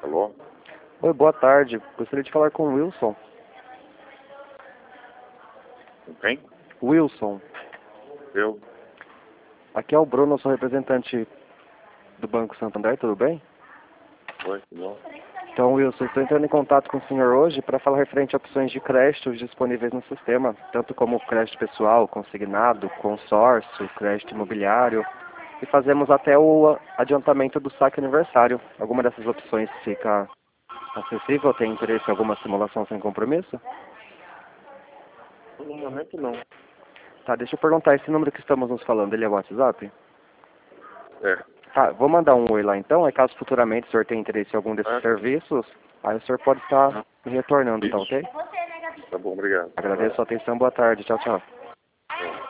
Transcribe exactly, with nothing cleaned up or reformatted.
Alô? Oi, boa tarde. Gostaria de falar com o Wilson. Com quem? Wilson. Eu? Aqui é o Bruno, eu sou representante do Banco Santander, tudo bem? Oi, tudo bom? Então, Wilson, estou entrando em contato com o senhor hoje para falar referente a opções de créditos disponíveis no sistema, tanto como crédito pessoal, consignado, consórcio, crédito imobiliário, e fazemos até o adiantamento do saque aniversário. Alguma dessas opções fica acessível? Tem interesse em alguma simulação sem compromisso? No momento não. Tá, deixa eu perguntar, esse número que estamos nos falando, ele é o WhatsApp? É. Tá, vou mandar um oi lá então, aí caso futuramente o senhor tenha interesse em algum desses Ah. serviços, aí o senhor pode estar me retornando, tá ok? Tá bom, obrigado. Agradeço a sua atenção, boa tarde, tchau, tchau. É.